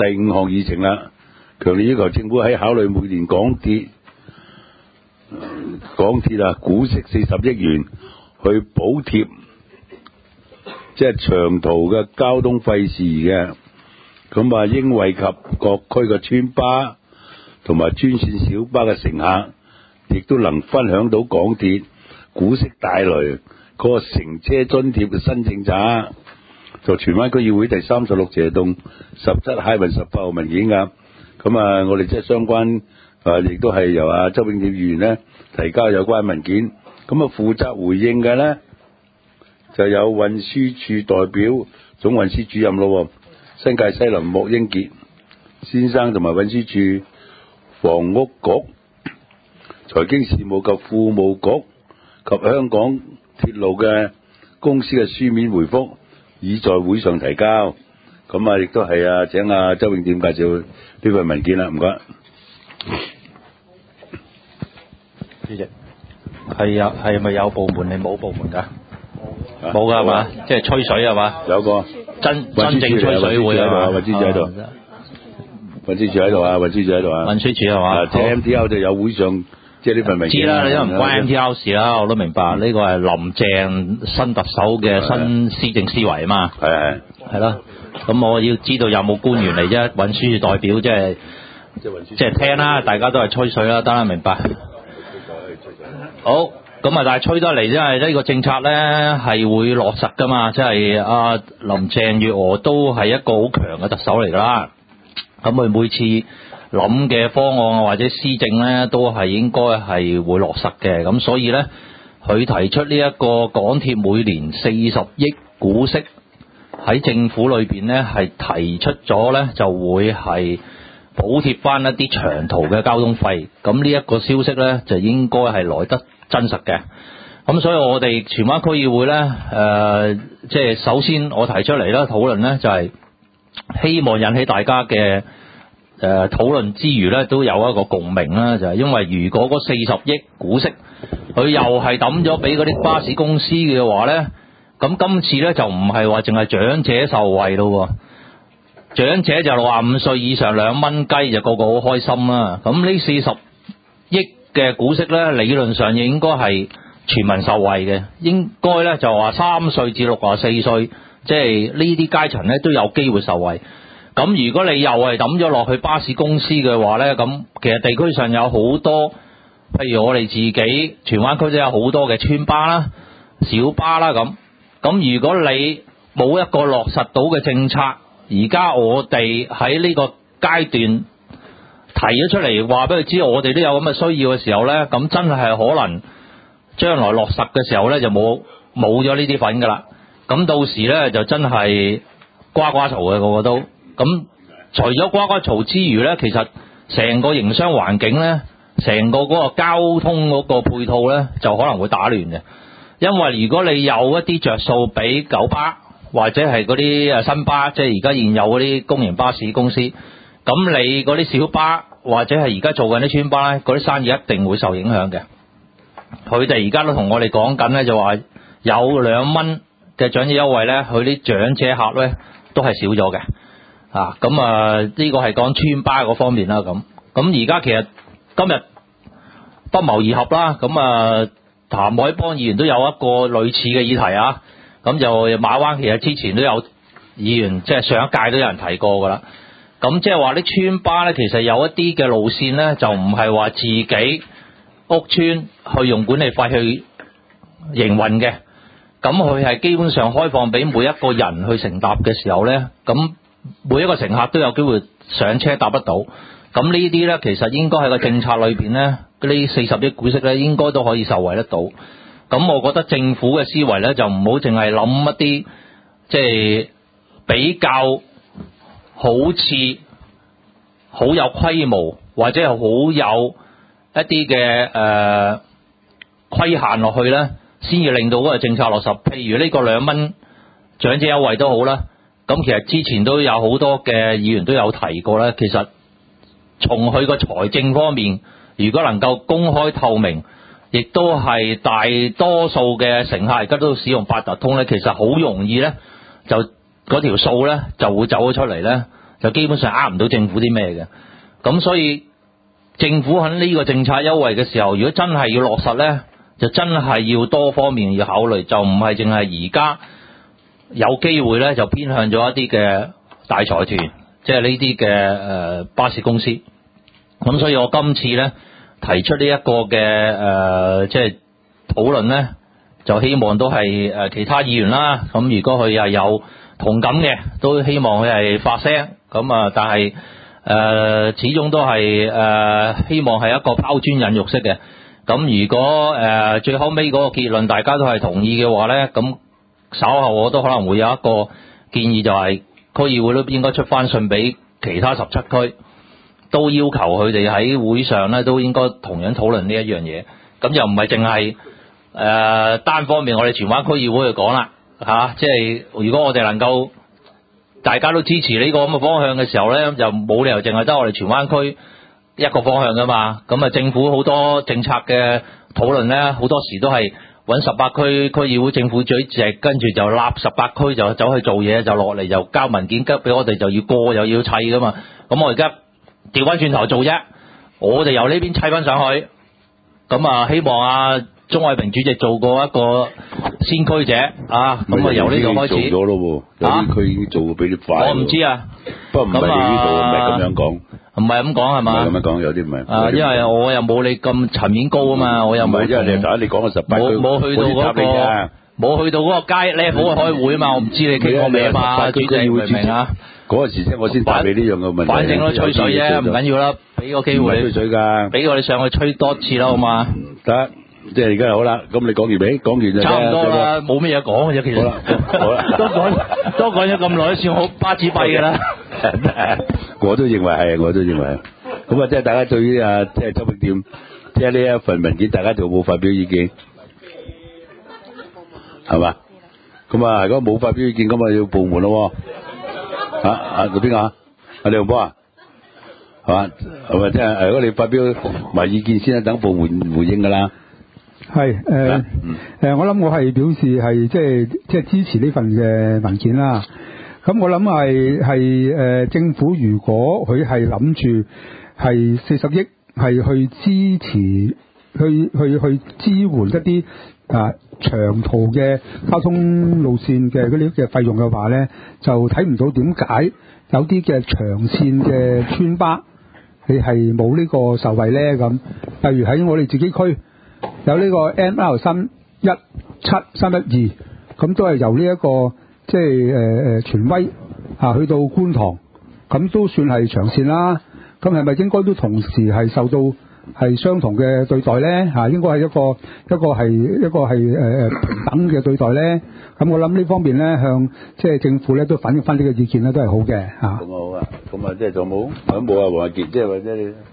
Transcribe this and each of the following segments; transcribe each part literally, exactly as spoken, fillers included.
第五項議程啦，強烈要求政府喺考慮每年港鐵港鐵啊股息四十億元去補貼，即係長途嘅交通費事宜嘅，咁啊應惠及各區嘅村巴同埋專線小巴嘅乘客，亦都能分享到港鐵股息帶來嗰個乘車津貼嘅新政策。就荃灣區議會第三十六謝動十七嗨運十八號文件噶，咁啊我哋即係相關啊，亦都係由啊周永健議員呢提交有關文件，咁啊負責回應嘅呢，就有運輸署代表總運輸主任咯，新界西林莫英傑先生，同埋運輸署房屋局、財經事務及庫務局及香港鐵路嘅公司嘅書面回覆已在會上提交，咁啊亦都係啊請啊周永健介紹呢份文件啦，唔該。 主席，係啊，係咪有部門你冇部門㗎？冇㗎係嘛？即係吹水係嘛？ 有個真真正吹水會係嘛？ 運輸署喺度，運輸署喺度啊，運輸署喺度啊。 運輸署係嘛？ 即係 M T L 就有會上。即係呢份文件知啦，因為唔關 M T L 事啦，我都明白呢個係林鄭新特首嘅新施政思維啊嘛。 係係係咯，咁我要知道有冇官員嚟啫，運輸署代表即係即係聽啦，大家都係吹水啦，得啦，明白。好，咁啊，但係吹得嚟，因為呢個政策咧係會落實噶嘛，即係阿林鄭月娥都係一個好強嘅特首嚟噶啦，咁佢每次諗嘅方案或者施政咧，都係應該係會落實嘅。咁所以咧，佢提出呢一個港鐵每年四十億股息喺政府裏邊咧，係提出咗咧，就會係補貼翻一啲長途嘅交通費。咁呢一個消息咧，就應該係來得真實嘅。咁所以我哋荃灣區議會咧，誒、呃，即係首先我提出嚟啦，討論咧就係希望引起大家嘅。誒討論之餘咧，都有一個共鳴啦，就係、是、因為如果嗰四十億股息，佢又係抌咗俾嗰啲巴士公司嘅話咧，咁今次咧就唔係話淨係長者受惠咯，長者就六十五歲以上兩蚊雞就個個好開心啦。咁呢四十億嘅股息咧，理論上應該係全民受惠嘅，應該咧就話三歲至六十四歲，即係呢啲階層咧都有機會受惠。咁如果你又係抌咗落去巴士公司嘅話呢，咁其實地區上有好多，譬如我哋自己荃灣區都有好多嘅村巴啦、小巴啦咁。咁如果你冇一個落實到嘅政策，而家我哋喺呢個階段提咗出嚟，話俾佢知我哋都有咁嘅需要嘅時候呢，咁真係可能將來落實嘅時候呢，就冇冇咗呢啲份噶啦。咁到時呢，就真係呱呱嘈嘅個個都。咁除咗呱呱嘈之餘呢，其實成個營商環境呢，成個嗰個交通嗰個配套呢，就可能會打亂嘅。因為如果你有一啲着數俾九巴或者係嗰啲誒新巴，即係而家現有嗰啲公營巴士公司，咁你嗰啲小巴或者係而家做緊啲村巴呢，嗰啲生意一定會受影響嘅。佢哋而家都同我哋講緊呢，就話有兩蚊嘅長者優惠呢，佢啲長者客呢都係少咗嘅。啊，咁啊，呢個係講村巴嗰方面啦，咁，咁而家其實今日不謀而合啦，咁啊，譚凱邦議員都有一個類似嘅議題啊，咁就馬灣其實之前都有議員，即係上一屆都有人提過噶啦，咁即係話啲村巴咧，其實有一啲嘅路線咧，就唔係話自己屋村去用管理費去營運嘅，咁佢係基本上開放俾每一個人去乘搭嘅時候咧，咁。每一個乘客都有機會上車搭得到，咁呢啲呢，其實應該喺個政策裏邊呢，呢四十億股息呢，應該都可以受惠得到。咁我覺得政府嘅思維呢，就唔好淨係諗一啲即係比較好似好有規模或者係好有一啲嘅誒規限落去呢，先至令到嗰個政策落實。譬如呢個兩蚊長者優惠都好啦。咁其實之前都有好多嘅議員都有提過咧，其實從佢個財政方面，如果能夠公開透明，亦都係大多數嘅乘客而家都使用八達通咧，其實好容易咧就嗰條數咧就會走咗出嚟咧， 就基本上呃唔到政府啲咩嘅。咁所以政府喺呢個政策優惠嘅時候，如果真係要落實呢，就真係要多方面要考慮，就唔係淨係而家有機會呢，就偏向咗一啲嘅大財團，即係呢啲嘅誒巴士公司。咁所以我今次呢，提出呢一個嘅誒即係討論呢，就希望都係誒其他議員啦。咁如果佢係有同感嘅，都希望佢係發聲。咁啊，但係誒、呃、始終都係誒、呃、希望係一個拋磚引玉式嘅。咁如果誒、呃、最後尾嗰個結論大家都係同意嘅話呢，咁稍後我都可能會有一個建議，就係區議會都應該出翻信俾其他十七區，都要求佢哋喺會上呢都應該同樣討論呢一樣嘢。咁又唔係淨係誒單方面我哋荃灣區議會去講啦嚇，即係如果我哋能夠大家都支持呢個咁嘅方向嘅時候呢，就冇理由淨係得我哋荃灣區一個方向噶嘛。咁啊，政府好多政策嘅討論呢，好多時都係揾十八區區議會政府主席，跟住就立十八區就走去做嘢，就落嚟就交文件給俾我哋，就要過又要砌噶嘛。咁我而家調翻轉頭做啫，我哋由呢邊砌翻上去。咁啊，希望啊鍾偉平主席做過一個先驅者啊，咁啊由呢度開始。 做咗咯喎，有啲區已經做比你快。我唔知啊， 不過唔係你呢度唔係咁樣講。 唔係咁講係嘛？ 唔係咁樣講，有啲唔係。 啊，因為我又冇你咁層面高啊嘛，我又冇。 因為你頭先你講嘅十八區， 冇冇去到嗰個，冇去到嗰個街 level 去開會啊嘛，我唔知你傾過未啊嘛，主席明唔明啊？ 嗰個時先我先答你呢樣嘅問題。 反正都吹水啫，唔緊要啦，俾個機會你。 吹水㗎。俾我哋上去吹多次啦，好嘛？ 得，即係而家好啦。咁你講完未？講完就差唔多啦，冇咩嘢講嘅啫，其實。好啦，好啦，多講多講咗咁耐，算好巴子閉㗎啦。 我都認為係，我都認為係。咁啊，即係大家對於啊，即係周永店，即係呢一份文件，大家就冇發表意見，係嘛？咁啊，如果冇發表意見，咁啊要部門咯。啊啊，到邊個啊？阿李洪波啊，係嘛？係咪即係？如果你發表埋意見先，等部門回應㗎啦。 係誒誒，我諗我係表示係即係即係支持呢份嘅文件啦。咁我諗係係誒政府如果佢係諗住係四十億係去支持去去去支援一啲啊長途嘅交通路線嘅嗰啲嘅費用嘅話咧，就睇唔到點解有啲嘅長線嘅村巴你係冇呢個受惠咧咁。例如喺我哋自己區有呢個 M R 三一七三一二，咁都係由呢、這、一個即係誒誒荃威啊去到觀塘，咁都算係長線啦。咁係咪應該都同時係受到係相同嘅對待咧？嚇，應該係一個一個係一個係誒誒平等嘅對待咧。咁我諗呢方面咧，向即係政府咧都反映翻呢個意見咧，都係好嘅嚇。咁好啊，咁啊即係仲冇，咁冇啊黃偉傑，即係或者你。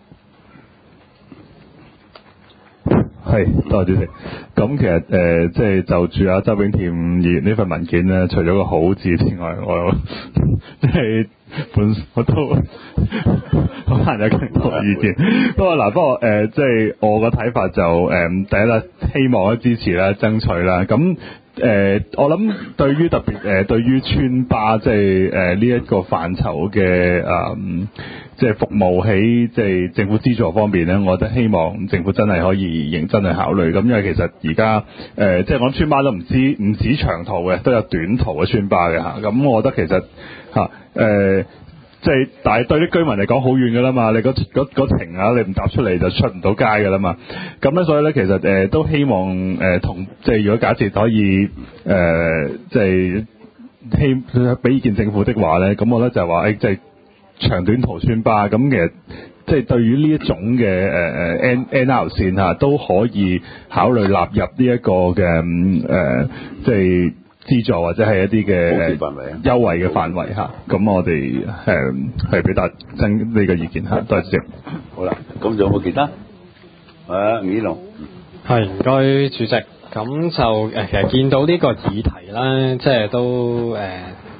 係，多謝主席。咁其實誒、呃，即係就住阿周永田議員呢份文件咧，除咗個好字之外，我即係本我都好難有更多意見。不過嗱，不過誒，即係我個睇法就誒、呃，第一啦，希望咧支持啦，爭取啦。咁誒、呃，我諗對於特別誒、呃，對於村巴即係誒呢一個範疇嘅誒，即係服務喺即係政府資助方面咧，我覺得希望政府真係可以認真去考慮。咁因為其實而家誒，即係講村巴都唔止唔止長途嘅，都有短途嘅村巴嘅嚇。咁我覺得其實嚇誒。呃即係，但係對啲居民嚟講好遠㗎啦嘛，你嗰嗰嗰程啊，你唔搭出嚟就出唔到街㗎啦嘛。咁咧，所以咧，其實誒、呃、都希望誒同、呃、即係如果假設可以誒、呃、即係希俾意見政府的話咧，咁我咧就係話誒即係長短途村巴，咁其實即係對於呢一種嘅誒誒 N N R 線嚇都可以考慮納入呢一個嘅誒、呃、即係。資助或者係一啲嘅優惠嘅範圍嚇，咁我哋誒係表達真呢個意見嚇，多謝主席。 好啦，咁仲有冇其他？啊，吳依龍。 係唔該主席。咁就誒其實見到呢個議題啦，即係都誒誒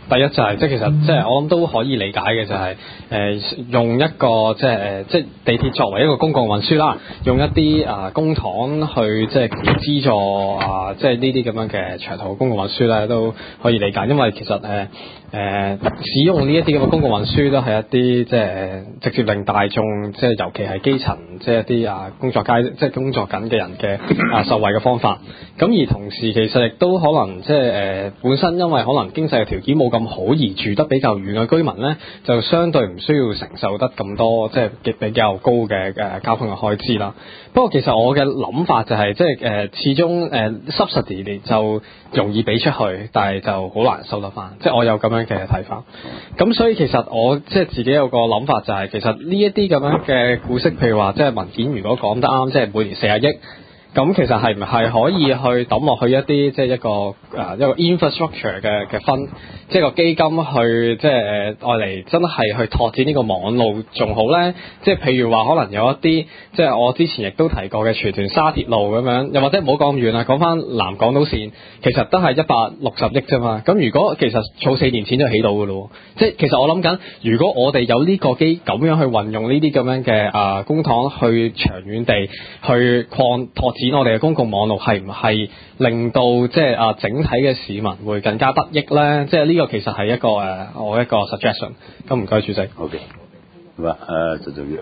第一就係、是、即係其實即係我諗都可以理解嘅就係、是、誒、呃、用一個即係誒即係地鐵作為一個公共運輸啦，用一啲啊、呃、公帑去即係資助啊、呃、即係呢啲咁樣嘅長途公共運輸咧都可以理解，因為其實誒誒、呃呃、使用呢一啲咁嘅公共運輸都係一啲即係直接令大眾即係尤其係基層即係一啲啊工作階即係工作緊嘅人嘅啊受惠嘅方法。咁而同時其實亦都可能即係誒本身因為可能經濟嘅條件冇咁好而住得比較遠嘅居民咧，就相對唔需要承受得咁多即係比較高嘅誒、呃、交通嘅開支啦。不過其實我嘅諗法就係、是、即係誒、呃、始終誒、呃、subsidy 你就容易俾出去，但係就好難收得翻。即係我有咁樣嘅睇法。咁所以其實我即係自己有個諗法就係、是、其實呢一啲咁樣嘅股息，譬如話即係文件如果講得啱，即係每年四十億。咁其實係唔係可以去抌落去一啲即係一個誒、呃、一個 infrastructure 嘅嘅分，即係個基金去即係誒愛嚟真係去拓展呢個網路仲好咧？即係譬如話可能有一啲即係我之前亦都提過嘅荃屯沙鐵路咁樣，又或者唔好講咁遠啦，講翻南港島線，其實都係一百六十億啫嘛。咁如果其實儲四年錢就起到㗎咯，即係其實我諗緊，如果我哋有呢個機咁樣去運用呢啲咁樣嘅啊公帑去長遠地去擴拓展我哋嘅公共網絡，係唔係令到即係啊整體嘅市民會更加得益咧？即係呢個其實係一個誒、呃、我一個 suggestion。咁唔該主席。 OK， 係嘛？誒，就做樣。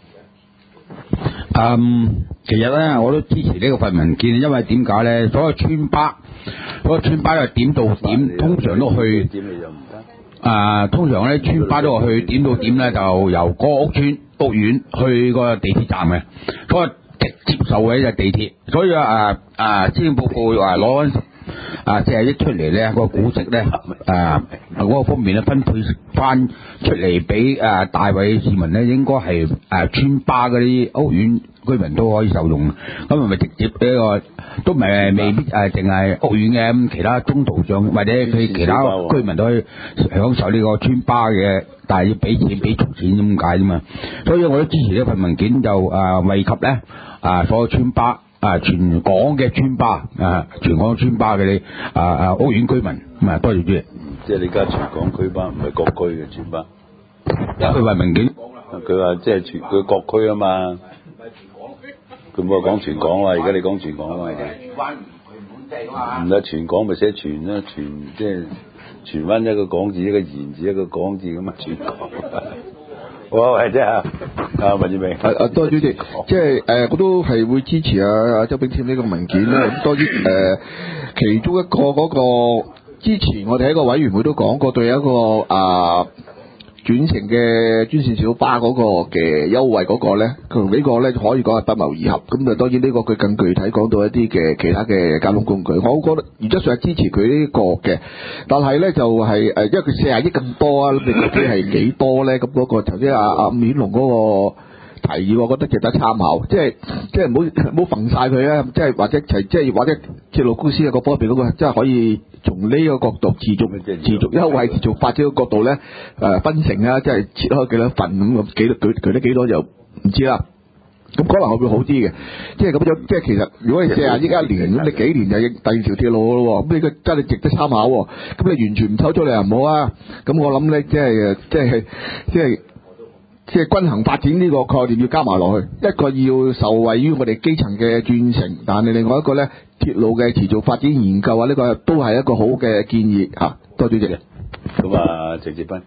嗯，其實咧我都支持呢個份文件，因為點解咧？所有村巴，所有村巴都係點到點，通常都去點你就唔得。 啊，通常咧村巴都係去點到點咧，就由個屋村屋苑去個地鐵站嘅，所以直接受惠就地鐵。所以啊啊，施政報告話攞啊四十億出嚟咧，個股息咧啊嗰個方面咧分配翻出嚟俾啊大位市民咧，應該係誒村巴嗰啲屋苑居民都可以受用。咁係咪直接呢個都唔係未必誒淨係屋苑嘅，咁其他中途上或者佢其他居民都可以享受呢個村巴嘅，但係要俾錢俾足錢咁解啫嘛。所以我都支持呢份文件，就誒惠及咧啊所有村巴。啊！全港嘅村巴啊，全港村巴嘅啲啊啊屋苑居民咁啊，多謝主席。 即係你而家全港區巴，唔係各區嘅村巴。 佢話文件， 佢話即係全佢各區啊嘛。佢冇話講全港啊，而家你講全港啊嘛。唔係全港咪寫全啦，全即係荃灣一個港字，一個言字，一個港字咁啊，全港。好係啫啊！啊，文志明， 啊啊，多謝主席，即係誒，我都係會支持啊啊周炳添呢個文件咧。多啲誒，其中一個嗰個之前我哋喺個委員會都講過，對一個啊轉乘嘅專線小巴嗰個嘅優惠嗰個咧，佢同呢個咧可以講係不謀而合。咁啊，當然呢個佢更具體講到一啲嘅其他嘅交通工具，我覺得原則上係支持佢呢個嘅。但係咧就係、是、誒，因為佢四十億咁多啊，咁你究竟係幾多咧？咁嗰個頭先阿阿伍顯龍嗰個提議，我覺得值得參考。即係即係唔好唔好焚晒佢啊！即係或者即係或者鐵路公司嘅各方面嗰個，即係可以從呢個角度持續持續優惠、持續發展嘅角度咧，誒、呃、分成啊，即係切開幾多份咁，幾多佢佢得幾多就唔知啦。咁可能會好啲嘅，即係咁樣，即係其實如果你四十億一年，咁你幾年就應第二條鐵路咯，咁呢個真係值得參考。咁你完全唔抽出嚟又唔好啊。咁我諗咧，即係即係即係即係均衡發展呢個概念要加埋落去，一個要受惠於我哋基層嘅轉乘，但係另外一個咧鐵路嘅持續發展研究啊，呢個都係一個好嘅建議嚇。多謝主席。 咁啊，鄭志斌，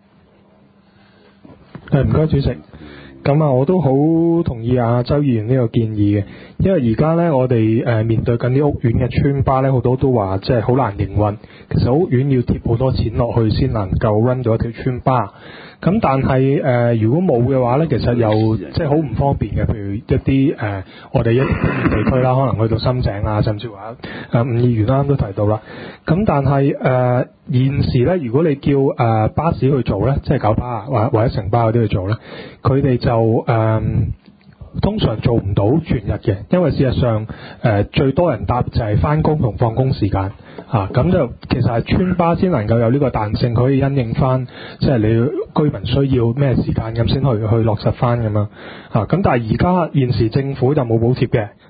係唔該主席。咁啊，我都好同意阿周議員呢個建議嘅，因為而家呢，我哋誒面對緊啲屋苑嘅村巴呢，好多都話即係好難營運。其實屋苑要貼好多錢落去先能夠 run 咗一條村巴。咁但係誒、呃，如果冇嘅話呢，其實又即係好唔方便嘅。譬如一啲誒、呃，我哋一啲地區啦，可能去到深井啊，甚至話誒五議員啱啱都提到啦。咁但係誒、呃、現時呢，如果你叫誒、呃、巴士去做呢，即係九巴啊，或或者城巴嗰啲去做呢，佢哋就誒、呃、通常做唔到全日嘅，因為事實上誒、呃、最多人搭就係返工同放工時間。啊，咁就其實係村巴先能夠有呢個彈性，可以因應翻，即係你居民需要咩時間咁先去去落實翻咁樣。啊，咁但係而家現時政府就冇補貼嘅，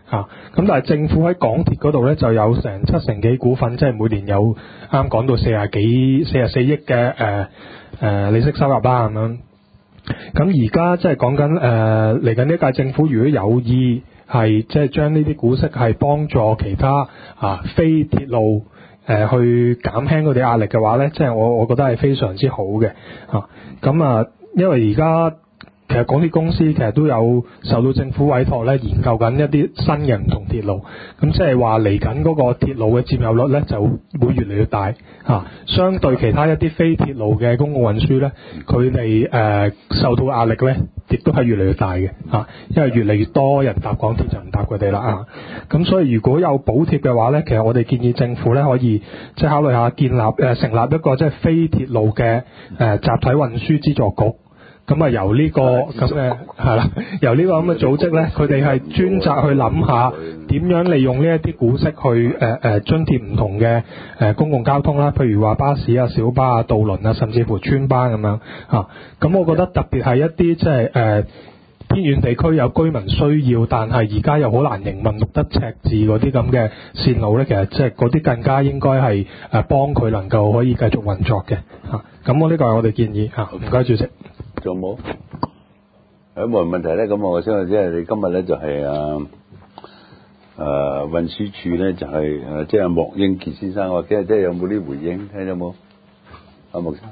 嚇。咁、啊、但係政府喺港鐵嗰度咧就有成七成幾股份，即係每年有啱講到四十幾四十四億嘅誒誒利息收入啦咁樣。咁而家即係講緊誒嚟緊呢屆政府，如果有意係即係將呢啲股息係幫助其他啊非鐵路誒、呃、去減輕佢哋壓力嘅話咧，即係我我覺得係非常之好嘅嚇。咁啊，因為而家其實港鐵公司其實都有受到政府委託咧，研究緊一啲新嘅唔同鐵路，咁即係話嚟緊嗰個鐵路嘅佔有率咧就會越嚟越大嚇、啊。相對其他一啲非鐵路嘅公共運輸咧，佢哋誒受到壓力咧，亦都係越嚟越大嘅嚇、啊，因為越嚟越多人搭港鐵就唔搭佢哋啦啊。咁所以如果有補貼嘅話咧，其實我哋建議政府咧可以即係考慮下建立誒、呃、成立一個即係非鐵路嘅誒、呃、集體運輸資助局。咁啊，由呢、這個咁嘅係啦，由呢個咁嘅組織咧，佢哋係專責去諗下點樣利用呢一啲股息去誒誒、呃、津貼唔同嘅誒、呃、公共交通啦，譬如話巴士啊、小巴啊、渡輪啊，甚至乎村巴咁樣嚇。咁、啊、我覺得特別係一啲即係誒偏遠地區有居民需要，但係而家又好難營運，錄得赤字嗰啲咁嘅線路咧，其實即係嗰啲更加應該係誒幫佢能夠可以繼續運作嘅嚇。咁、啊、我呢個係我哋建議嚇。唔該，主席。 仲有冇？有冇問題咧？咁我相信即係你今日咧就係啊誒運輸署咧就係誒即係莫英傑先生，或者即係有冇啲回應？聽到冇？阿莫生。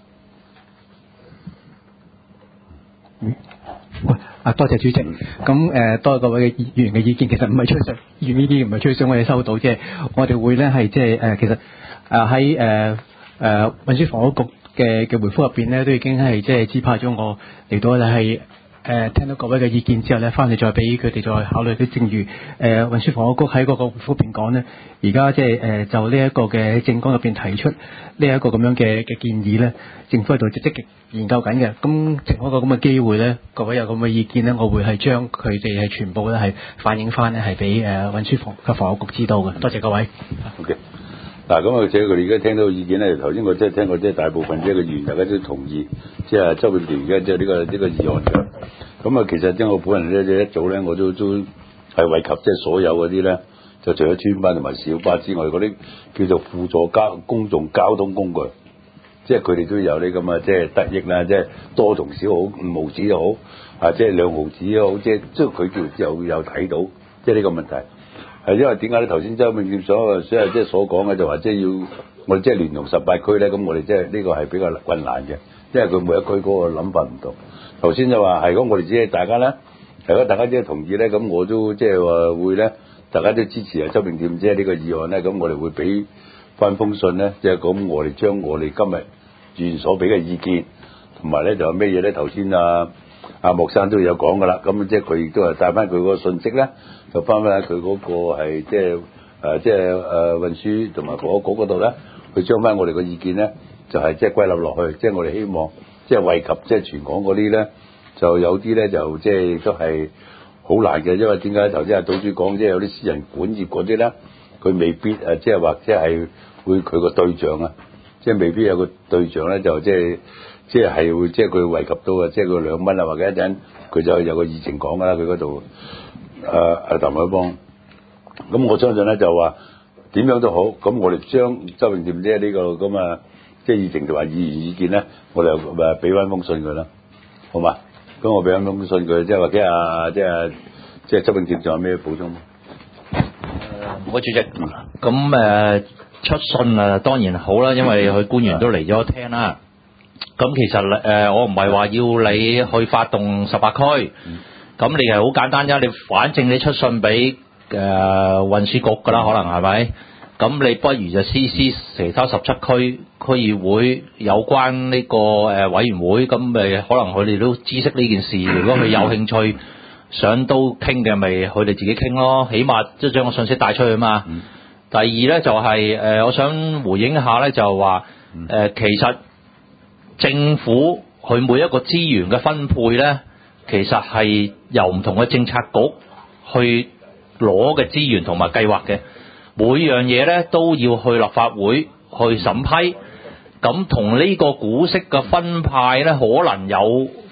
嗯。喂，啊多謝主席。咁誒、呃、多謝各位嘅議員嘅意見，其實唔係吹水，議員呢啲唔係吹水，我哋收到，即係我哋會咧係即係誒其實誒喺誒誒運輸房屋局嘅嘅回覆入邊咧，都已經係即係指派咗我嚟到咧係誒聽到各位嘅意見之後咧，翻嚟再俾佢哋再考慮。都正如誒、呃、運輸房屋局喺嗰個回覆入邊講咧，而家即係誒就呢一個嘅政綱入邊提出呢一個咁樣嘅嘅建議咧，政府喺度積極研究緊嘅。咁藉一個咁嘅機會咧，各位有咁嘅意見咧，我會係將佢哋係全部咧係反映翻咧係俾誒運輸房嘅房屋局知道嘅。多謝各位。 Okay. 嗱，咁啊，即係佢哋而家聽到嘅意見咧，頭先我即係聽過，即係大部分即係嘅議員大家都同意，即係周永權而家即係呢個呢個議案嘅。咁啊，其實即係我本人咧，即係一早咧，我都都係惠及即係所有嗰啲咧，就除咗村巴同埋小巴之外，嗰啲叫做輔助交公眾交通工具，即係佢哋都有呢咁啊，即係得益啦，即係多同少好，五毫子又好，啊，即係兩毫子又好，即係即係佢叫有有睇到，即係呢個問題。係因為點解咧？頭先周永健所所係即係所講嘅就話，即係要我哋即係聯同十八區咧，咁我哋即係呢個係比較困難嘅，因為佢每一區嗰個諗法唔同。頭先就話係咁，我哋只係大家咧，如果大家即係同意咧，咁我都即係話會咧，大家都支持啊周永健即係呢個議案咧，咁我哋會俾翻封信咧，即係咁我哋將我哋今日議員所俾嘅意見，同埋咧就係咩嘢咧？頭先啊阿莫生都有講噶啦，咁即係佢亦都係帶翻佢嗰個信息咧。就翻返佢嗰個係即係誒即係誒運輸同埋房屋局嗰度咧，去將翻我哋個意見咧，就係即係歸納落去，即係我哋希望即係惠及即係全港嗰啲咧，就有啲咧就即係都係好難嘅，因為點解頭先阿島主講，即係有啲私人管業嗰啲咧，佢未必誒即係或者係會佢個對象啊，即係未必有個對象咧，就即係即係係會即係佢惠及到啊，即係佢兩蚊啊，或者一陣佢就有個議程講㗎啦，佢嗰度。誒誒譚海邦，咁我相信咧就話點樣都好，咁我哋將周永健姐呢個咁啊，即係議程同埋議員意見咧，我哋誒俾翻封信佢啦，好嘛？咁我俾翻封信佢，即係或者啊，即係即係周永健仲有咩補充？誒、 呃，唔該主席，咁誒、呃、出信啊當然好啦，因為佢官員都嚟咗聽啦。咁其實誒、呃，我唔係話要你去發動十八區。嗯咁你係好簡單啫，你反正你出信俾誒運輸局㗎啦，可能係咪？咁你不如就 C C 其他十七區區議會有關呢個誒委員會，咁咪可能佢哋都知悉呢件事。如果佢有興趣想都傾嘅，咪佢哋自己傾咯。起碼即係將個信息帶出去嘛。嗯、第二咧就係、是、誒、呃，我想回應一下咧，就係話誒，其實政府佢每一個資源嘅分配咧。其實係由唔同嘅政策局去攞嘅資源同埋計劃嘅，每樣嘢咧都要去立法會去審批。咁同呢個股息嘅分派咧，可能有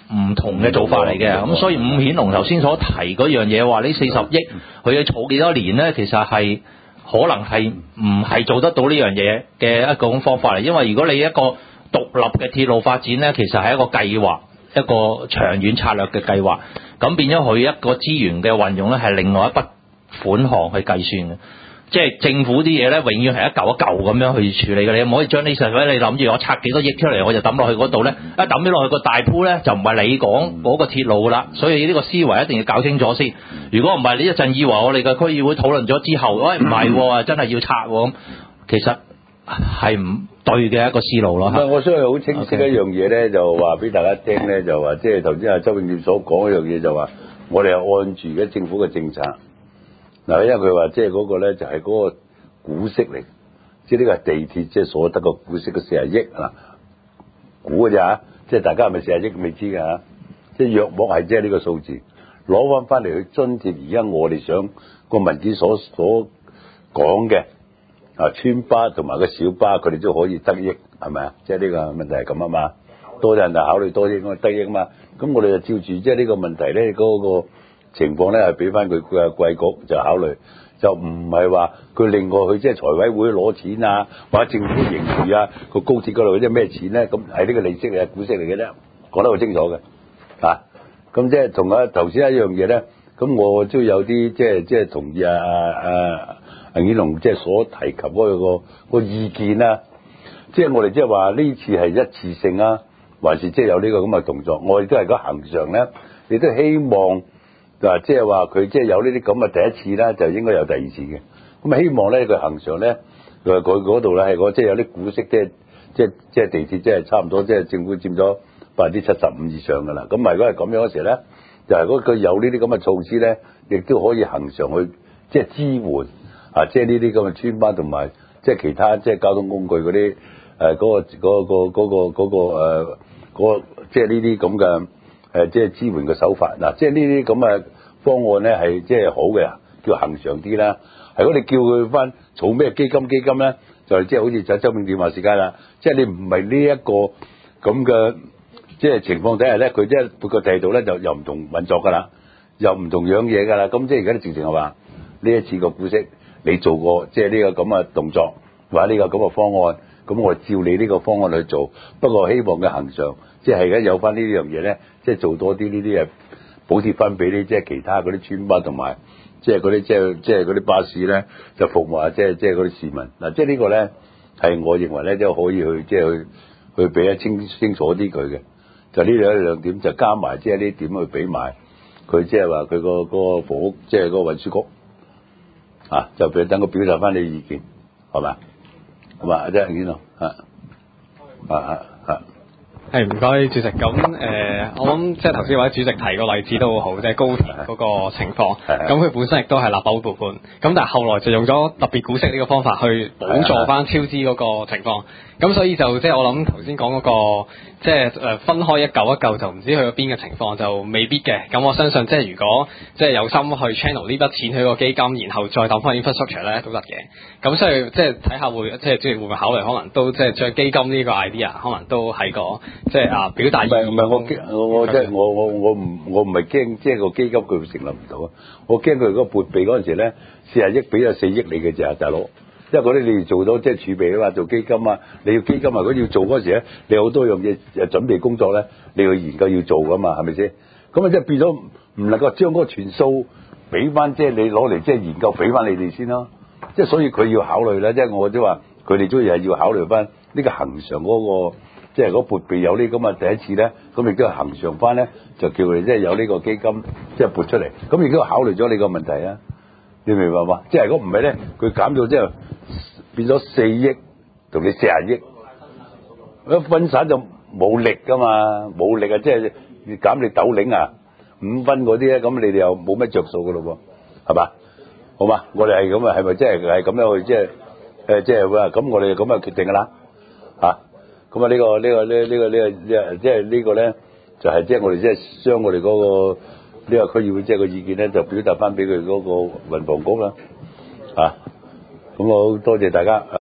唔同嘅做法嚟嘅。咁所以伍顯龍頭先所提嗰樣嘢話呢四十億佢要儲幾多年咧，其實係可能係唔係做得到呢樣嘢嘅一個方法嚟，因為如果你一個獨立嘅鐵路發展咧，其實係一個計劃，一個長遠策略嘅計劃，咁變咗佢一個資源嘅運用咧係另外一筆款項去計算嘅。即係政府啲嘢咧，永遠係一嚿一嚿咁樣去處理嘅，你唔可以將呢實位你諗住我拆幾多億出嚟，我就抌落去嗰度咧，一抌咗落去個大鋪咧，就唔係你講嗰個鐵路噶啦，所以呢個思維一定要搞清楚先。如果唔係，你一陣以為我哋嘅區議會討論咗之後，喂唔係，真係要拆喎咁，其實係唔對嘅一個思路咯。 唔係，我想係好清晰一樣嘢咧，就話俾大家聽咧，就話即係頭先阿周永健所講一樣嘢，就話我哋係按住而家政府嘅政策。嗱，因為佢話即係嗰個咧就係嗰個股息嚟，即係呢個係地鐵即係所得個股息嘅四十億嗱，估嘅咋，即係大家係咪四十億未知㗎嚇，即係約莫係即係呢個數字，攞翻翻嚟去津貼而家我哋想個文件所所講嘅啊，村巴同埋個小巴佢哋都可以得益係咪啊？即係呢個問題係咁啊嘛，多人就考慮多益我得益啊嘛，咁我哋就照住即係呢個問題咧嗰個情況咧係俾翻佢嘅貴局就考慮，就唔係話佢另外去即係財委會攞錢啊，或者政府盈餘啊，個高鐵嗰度即係咩錢咧？咁係呢個利息嚟嘅股息嚟嘅啫，講得好清楚嘅啊。咁即係同啊頭先一樣嘢咧，咁我都有啲即係即係同意啊啊吳顯龍即係所提及嗰個個意見啦。即係我哋即係話呢次係一次性啊，還是即係有呢個咁嘅動作？我哋都係講恆常咧，亦都希望。嗱，即係話佢即係有呢啲咁嘅第一次啦，就應該有第二次嘅。咁啊，希望咧佢恒常咧，佢佢嗰度咧係個即係有啲股息，即係即係即係地鐵，即係差唔多，即係政府佔咗百分之七十五以上㗎啦。咁如果係咁樣嗰時咧，就係如果佢有呢啲咁嘅措施咧，亦都可以恒常去即係支援啊，即係呢啲咁嘅村巴同埋即係其他即係交通工具嗰啲誒嗰個嗰個嗰個嗰個誒嗰個即係呢啲咁嘅。誒即係支援嘅手法嗱，即係呢啲咁嘅方案咧係即係好嘅，叫恆常啲啦。如果你叫佢翻儲咩基金基金咧，就係即係好似就周永健話事間啦，即係你唔係呢一個咁嘅即係情況底下咧，佢即係每個地度咧就又唔同運作㗎啦，又唔同樣嘢㗎啦。咁即係而家你直情係話呢一次個股息你做過即係呢個咁嘅動作或者呢個咁嘅方案，咁我照你呢個方案去做。不過希望嘅恆常。即係而家有翻呢樣嘢咧，即係做多啲呢啲誒補貼翻俾啲即係其他嗰啲村巴同埋即係嗰啲即係即係嗰啲巴士咧，就服務下即係即係嗰啲市民嗱。即係呢個咧係我認為咧都可以去即係去去俾得清清楚啲佢嘅，就呢兩兩點就加埋即係呢點去俾埋佢，即係話佢個嗰個房屋即係嗰個運輸局啊，就俾等佢表達翻你意見係嘛？係嘛？即係呢度啊啊啊啊！ 係唔該主席，咁誒、呃，我諗即係頭先位主席提個例子都好好，即係高鐵嗰個情況，咁佢本身亦都係立法會撥款，咁但係後來就用咗特別股息呢個方法去補助翻超支嗰個情況，咁所以就即係我諗頭先講嗰個即係誒分開一嚿一嚿就唔知去咗邊嘅情況就未必嘅，咁我相信即係如果即係有心去 channel 呢筆錢去個基金，然後再抌翻 infrastructure 咧都得嘅，咁所以即係睇下會即係主席會唔會考慮可能都即係將基金呢個 idea 可能都喺個。即係啊，表達意見。唔係唔係，我我我即係我我我唔我唔係驚，即係個基金佢會成立唔到啊！我驚佢嗰個撥備嗰陣時咧，四十億俾咗四億你嘅咋大佬，因為嗰啲你做到即係儲備啊嘛，做基金啊，你要基金啊，如果要做嗰時咧，你好多樣嘢誒準備工作咧，你要研究要做噶嘛，係咪先？咁啊即係變咗唔能夠將嗰個全數俾翻，即係你攞嚟即係研究俾翻你哋先咯。即係所以佢要考慮咧，即係我都話佢哋都係要考慮翻呢個恆常嗰個。即係如果撥備有呢咁啊第一次咧，咁亦都係恆常翻咧，就叫佢即係有呢個基金即係撥出嚟，咁亦都考慮咗你個問題啊！你明白嘛？即係如果唔係咧，佢減到即係變咗四億同你四十億，一分散就冇力噶嘛，冇力啊！即係減你斗零啊，五分嗰啲咧，咁你哋又冇乜着數噶咯喎，係嘛？好嘛？我哋係咁啊，係咪即係係咁樣去即係誒即係話咁我哋咁啊決定噶啦嚇。咁啊！呢個呢個呢呢個呢個呢，即係呢個咧，就係即係我哋即係將我哋嗰個呢個區議會即係個意見咧，就表達翻俾佢嗰個運房局啦。啊，咁我好多謝大家。